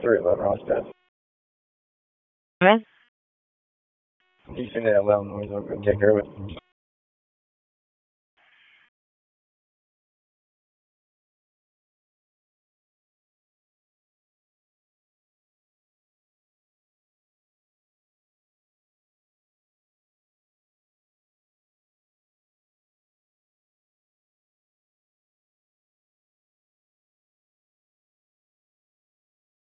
311 Rosstead. What? You seen that loud noise? I'll go take care of it.